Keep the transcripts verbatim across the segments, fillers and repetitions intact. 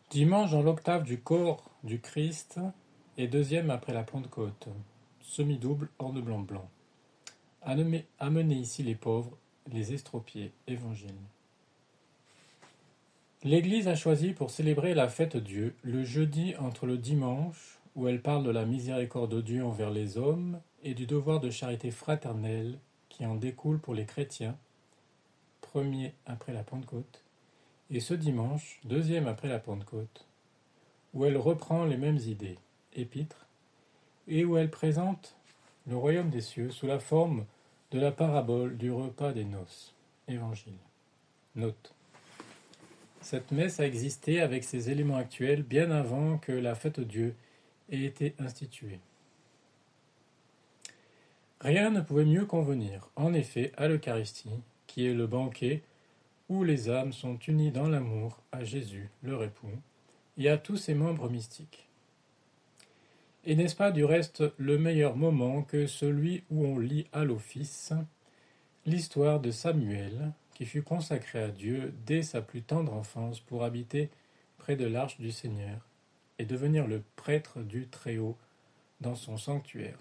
Dimanche dans l'octave du corps du Christ et deuxième après la Pentecôte. Semi-double hors de blanc-blanc. Amenez ici les pauvres, les estropiés. Évangile. L'Église a choisi pour célébrer la fête Dieu le jeudi entre le dimanche, où elle parle de la miséricorde de Dieu envers les hommes et du devoir de charité fraternelle qui en découle pour les chrétiens, premier après la Pentecôte, et ce dimanche, deuxième après la Pentecôte, où elle reprend les mêmes idées, épîtres, et où elle présente le royaume des cieux sous la forme de la parabole du repas des noces. Évangile. Note. Cette messe a existé avec ses éléments actuels bien avant que la fête Dieu ait été instituée. Rien ne pouvait mieux convenir, en effet, à l'Eucharistie, qui est le banquet où les âmes sont unies dans l'amour à Jésus, leur époux, et à tous ses membres mystiques. Et n'est-ce pas du reste le meilleur moment que celui où on lit à l'office l'histoire de Samuel, qui fut consacré à Dieu dès sa plus tendre enfance pour habiter près de l'arche du Seigneur et devenir le prêtre du Très-Haut dans son sanctuaire.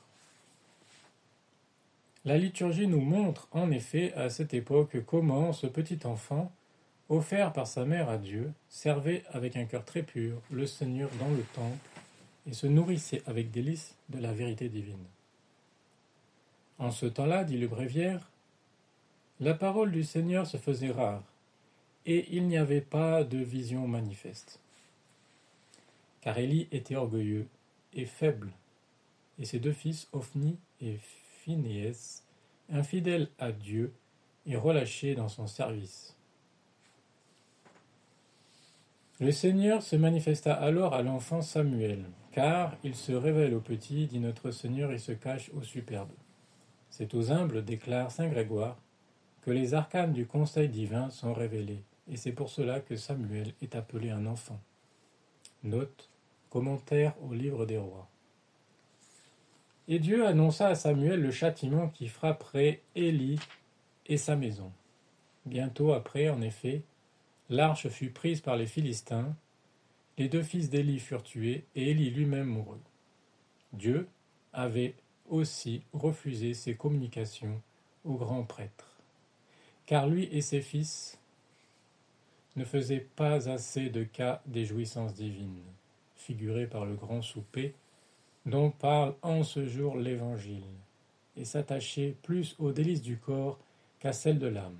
La liturgie nous montre en effet à cette époque comment ce petit enfant, offert par sa mère à Dieu, servait avec un cœur très pur le Seigneur dans le temple et se nourrissait avec délice de la vérité divine. En ce temps-là, dit le bréviaire, la parole du Seigneur se faisait rare, et il n'y avait pas de vision manifeste. Car Élie était orgueilleux et faible, et ses deux fils, Ophni et Phinéas, infidèles à Dieu et relâchés dans son service. Le Seigneur se manifesta alors à l'enfant Samuel, car il se révèle au petit, dit notre Seigneur, et se cache au superbe. C'est aux humbles, déclare saint Grégoire, que les arcanes du conseil divin sont révélés, et c'est pour cela que Samuel est appelé un enfant. Note, commentaire au livre des rois. Et Dieu annonça à Samuel le châtiment qui frapperait Élie et sa maison. Bientôt après, en effet, l'arche fut prise par les Philistins, les deux fils d'Élie furent tués, et Élie lui-même mourut. Dieu avait aussi refusé ses communications au grand prêtre, car lui et ses fils ne faisaient pas assez de cas des jouissances divines, figurées par le grand souper, dont parle en ce jour l'Évangile, et s'attachaient plus aux délices du corps qu'à celles de l'âme.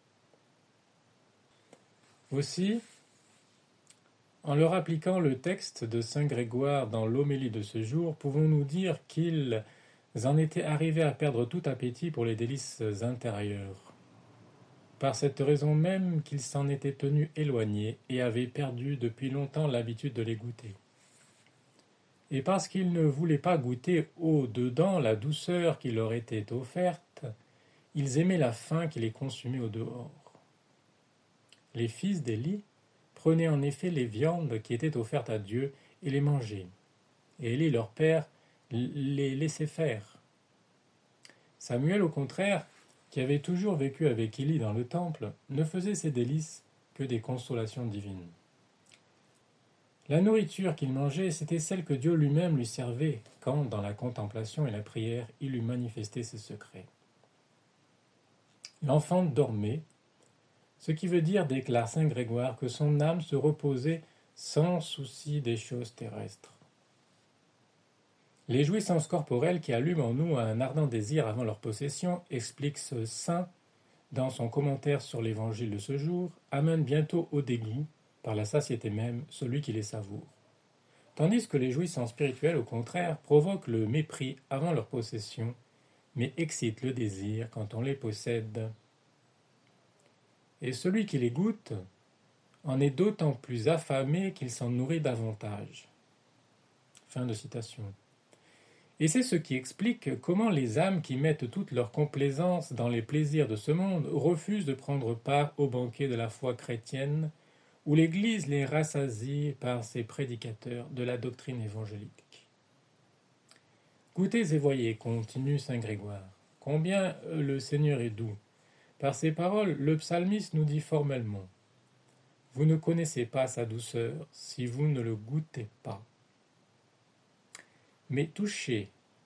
Aussi, en leur appliquant le texte de saint Grégoire dans l'homélie de ce jour, pouvons-nous dire qu'ils en étaient arrivés à perdre tout appétit pour les délices intérieures, par cette raison même qu'ils s'en étaient tenus éloignés et avaient perdu depuis longtemps l'habitude de les goûter. Et parce qu'ils ne voulaient pas goûter au-dedans la douceur qui leur était offerte, ils aimaient la faim qui les consumait au-dehors. Les fils d'Élie prenaient en effet les viandes qui étaient offertes à Dieu et les mangeaient. Et Élie, leur père, les laissait faire. Samuel, au contraire, qui avait toujours vécu avec Élie dans le temple, ne faisait ses délices que des consolations divines. La nourriture qu'il mangeait, c'était celle que Dieu lui-même lui servait, quand, dans la contemplation et la prière, il lui manifestait ses secrets. L'enfant dormait, ce qui veut dire, déclare saint Grégoire, que son âme se reposait sans souci des choses terrestres. Les jouissances corporelles qui allument en nous un ardent désir avant leur possession, explique ce saint dans son commentaire sur l'évangile de ce jour, amènent bientôt au dégoût, par la satiété même, celui qui les savoure. Tandis que les jouissances spirituelles, au contraire, provoquent le mépris avant leur possession, mais excitent le désir quand on les possède. Et celui qui les goûte en est d'autant plus affamé qu'il s'en nourrit davantage. Fin de citation. Et c'est ce qui explique comment les âmes qui mettent toute leur complaisance dans les plaisirs de ce monde refusent de prendre part au banquet de la foi chrétienne, où l'Église les rassasie par ses prédicateurs de la doctrine évangélique. Goûtez et voyez, continue saint Grégoire, combien le Seigneur est doux. Par ces paroles, le psalmiste nous dit formellement : Vous ne connaissez pas sa douceur si vous ne le goûtez pas. Mais touchez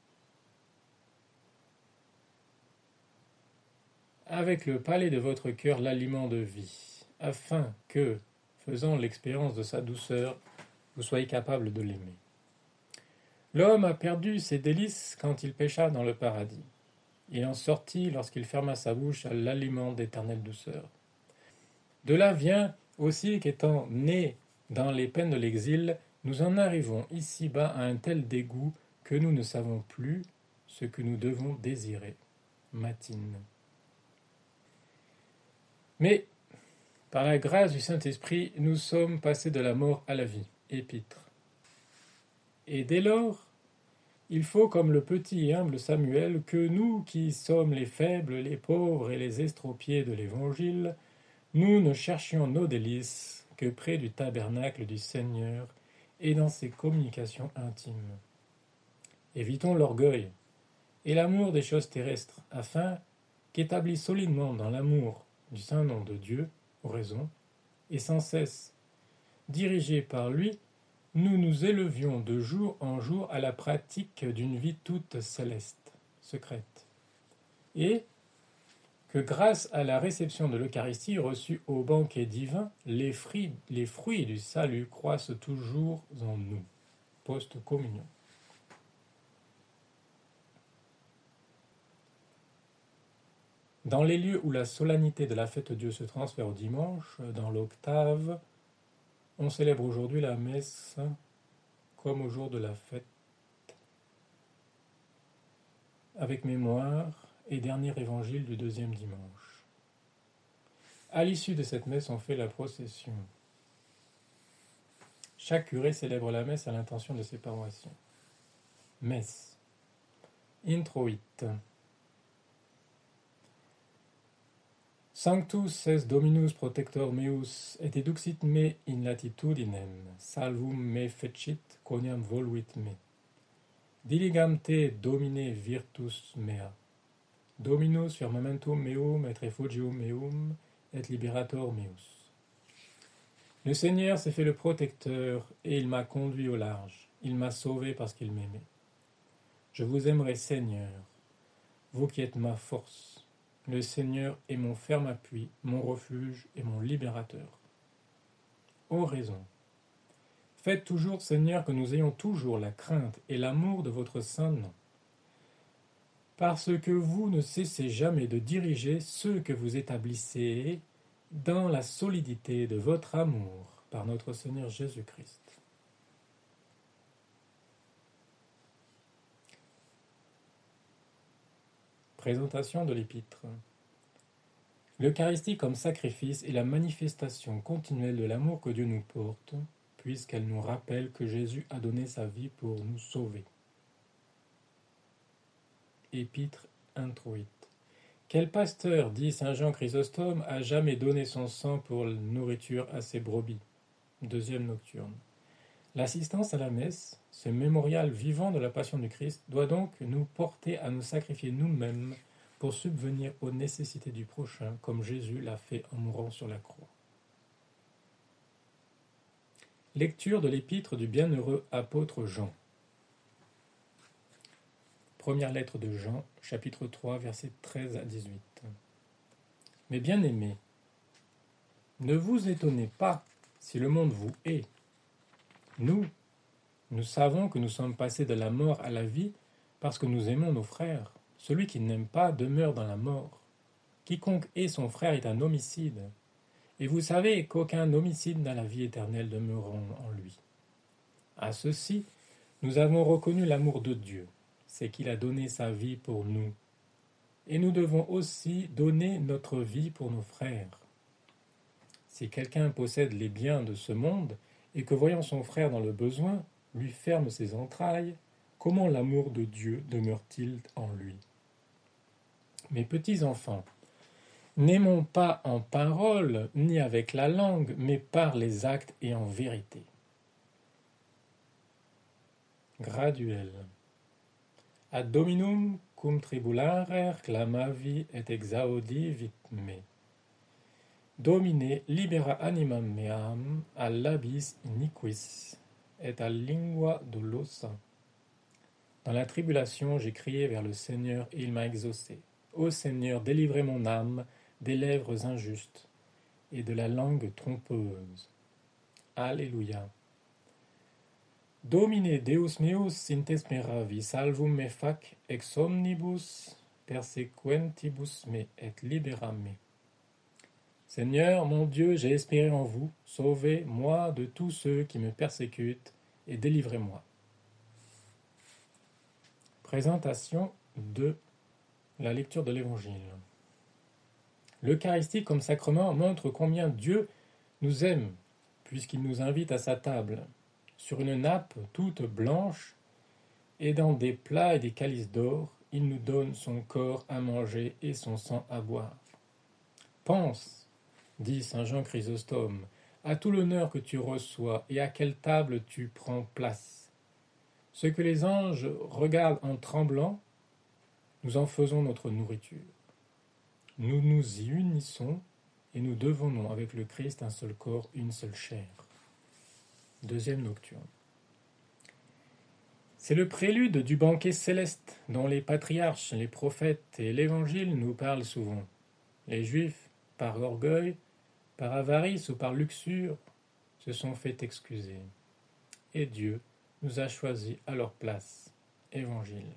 avec le palais de votre cœur l'aliment de vie, afin que, faisant l'expérience de sa douceur, vous soyez capable de l'aimer. L'homme a perdu ses délices quand il pécha dans le paradis. Il en sortit lorsqu'il ferma sa bouche à l'aliment d'éternelle douceur. De là vient aussi qu'étant nés dans les peines de l'exil, nous en arrivons ici-bas à un tel dégoût que nous ne savons plus ce que nous devons désirer. Matine. Mais, par la grâce du Saint-Esprit, nous sommes passés de la mort à la vie. Épître. Et dès lors, il faut, comme le petit et humble Samuel, que nous qui sommes les faibles, les pauvres et les estropiés de l'Évangile, nous ne cherchions nos délices que près du tabernacle du Seigneur et dans ses communications intimes. Évitons l'orgueil et l'amour des choses terrestres, afin qu'établis solidement dans l'amour du saint nom de Dieu, oraison, et sans cesse dirigés par lui, nous nous élevions de jour en jour à la pratique d'une vie toute céleste, secrète, et que grâce à la réception de l'Eucharistie reçue au banquet divin, les fruits, les fruits du salut croissent toujours en nous. Post-communion. Dans les lieux où la solennité de la fête Dieu se transfère au dimanche, dans l'octave, on célèbre aujourd'hui la messe comme au jour de la fête, avec mémoire et dernier évangile du deuxième dimanche. À l'issue de cette messe, on fait la procession. Chaque curé célèbre la messe à l'intention de ses paroissiens. Messe. Introit. Sanctus est Dominus protector meus, et eduxit me in latitudinem, salvum me fecit, quoniam voluit me. Diligam te, Domine, virtus mea. Dominus firmamentum meum et refugium meum et liberator meus. Le Seigneur s'est fait le protecteur et il m'a conduit au large. Il m'a sauvé parce qu'il m'aimait. Je vous aimerai, Seigneur, vous qui êtes ma force. Le Seigneur est mon ferme appui, mon refuge et mon libérateur. Oraison. Faites toujours, Seigneur, que nous ayons toujours la crainte et l'amour de votre saint nom, parce que vous ne cessez jamais de diriger ceux que vous établissez dans la solidité de votre amour par notre Seigneur Jésus-Christ. Présentation de l'épître. L'Eucharistie comme sacrifice est la manifestation continuelle de l'amour que Dieu nous porte, puisqu'elle nous rappelle que Jésus a donné sa vie pour nous sauver. Épître introïte. Quel pasteur, dit saint Jean Chrysostome, a jamais donné son sang pour la nourriture à ses brebis? Deuxième nocturne. L'assistance à la messe, ce mémorial vivant de la passion du Christ, doit donc nous porter à nous sacrifier nous-mêmes pour subvenir aux nécessités du prochain, comme Jésus l'a fait en mourant sur la croix. Lecture de l'épître du bienheureux apôtre Jean. Première lettre de Jean, chapitre trois, versets treize à dix-huit. Mes bien-aimés, ne vous étonnez pas si le monde vous hait. Nous, nous savons que nous sommes passés de la mort à la vie parce que nous aimons nos frères. Celui qui n'aime pas demeure dans la mort. Quiconque hait son frère est un homicide. Et vous savez qu'aucun homicide n'a la vie éternelle demeurant en lui. À ceci, nous avons reconnu l'amour de Dieu, c'est qu'il a donné sa vie pour nous. Et nous devons aussi donner notre vie pour nos frères. Si quelqu'un possède les biens de ce monde, et que voyant son frère dans le besoin, lui ferme ses entrailles, comment l'amour de Dieu demeure-t-il en lui? Mes petits enfants, n'aimons pas en parole, ni avec la langue, mais par les actes et en vérité. Graduel. Ad Dominum cum tribulare clamavi et exaudi vit me. Domine libera animam meam al labis iniquis et al lingua dolosa. Dans la tribulation, j'ai crié vers le Seigneur et il m'a exaucé. Ô Seigneur, délivrez mon âme des lèvres injustes et de la langue trompeuse. Alléluia. Domine Deus meus intes me ravi, salvum me fac ex omnibus persequentibus me et libera me. Seigneur, mon Dieu, j'ai espéré en vous, sauvez-moi de tous ceux qui me persécutent et délivrez-moi. Présentation de la lecture de l'Évangile. L'Eucharistie comme sacrement montre combien Dieu nous aime, puisqu'il nous invite à sa table, sur une nappe toute blanche et dans des plats et des calices d'or, il nous donne son corps à manger et son sang à boire. Pense, dit saint Jean Chrysostome, à tout l'honneur que tu reçois et à quelle table tu prends place. Ce que les anges regardent en tremblant, nous en faisons notre nourriture. Nous nous y unissons et nous devenons avec le Christ un seul corps, une seule chair. Deuxième nocturne. C'est le prélude du banquet céleste dont les patriarches, les prophètes et l'Évangile nous parlent souvent. Les Juifs, par orgueil, par avarice ou par luxure, se sont fait excuser. Et Dieu nous a choisis à leur place. Évangile.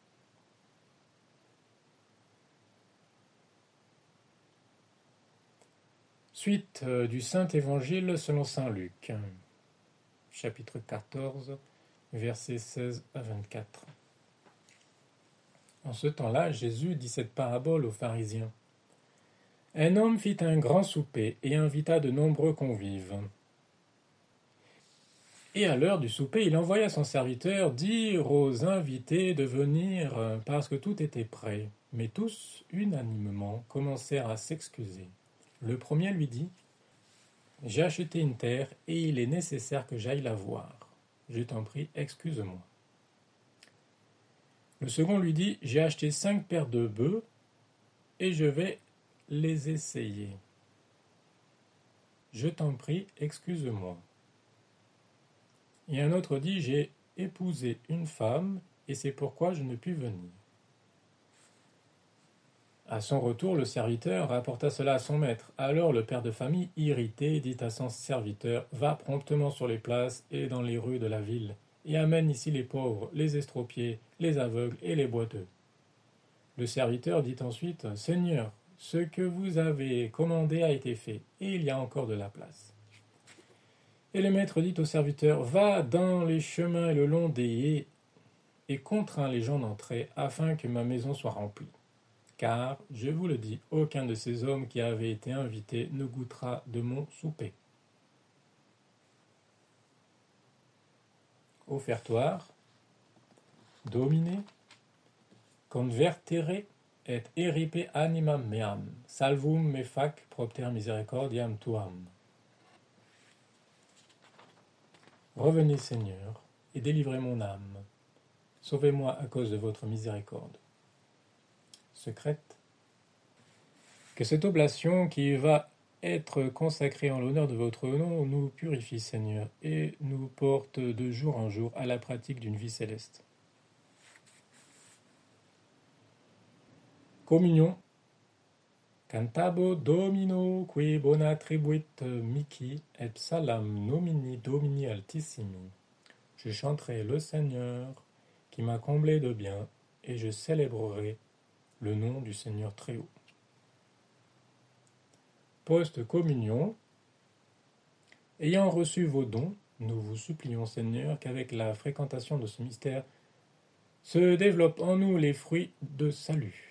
Suite du Saint-Évangile selon saint Luc, chapitre quatorze, versets seize à vingt-quatre. En ce temps-là, Jésus dit cette parabole aux pharisiens. Un homme fit un grand souper et invita de nombreux convives. Et à l'heure du souper, il envoya son serviteur dire aux invités de venir parce que tout était prêt. Mais tous, unanimement, commencèrent à s'excuser. Le premier lui dit « J'ai acheté une terre et il est nécessaire que j'aille la voir. Je t'en prie, excuse-moi. » Le second lui dit « J'ai acheté cinq paires de bœufs et je vais les essayer. Je t'en prie, excuse-moi. » Et un autre dit « J'ai épousé une femme et c'est pourquoi je ne puis venir. » À son retour, le serviteur rapporta cela à son maître. Alors le père de famille, irrité, dit à son serviteur « Va promptement sur les places et dans les rues de la ville, et amène ici les pauvres, les estropiés, les aveugles et les boiteux. » Le serviteur dit ensuite « Seigneur, ce que vous avez commandé a été fait, et il y a encore de la place. » Et le maître dit au serviteur « Va dans les chemins et le long des haies, et contrains les gens d'entrer, afin que ma maison soit remplie. Car, je vous le dis, aucun de ces hommes qui avaient été invités ne goûtera de mon souper. » Offertoire. Domine. Convertere et eripe animam meam. Salvum me fac propter misericordiam tuam. Revenez, Seigneur, et délivrez mon âme. Sauvez-moi à cause de votre miséricorde. Secrète. Que cette oblation qui va être consacrée en l'honneur de votre nom nous purifie, Seigneur, et nous porte de jour en jour à la pratique d'une vie céleste. Communion. Cantabo Domino qui bona tribuit mihi et psalam nomini Domini altissimi. Je chanterai le Seigneur qui m'a comblé de bien, et je célébrerai le nom du Seigneur très haut. Post-communion. Ayant reçu vos dons, nous vous supplions, Seigneur, qu'avec la fréquentation de ce mystère se développent en nous les fruits de salut.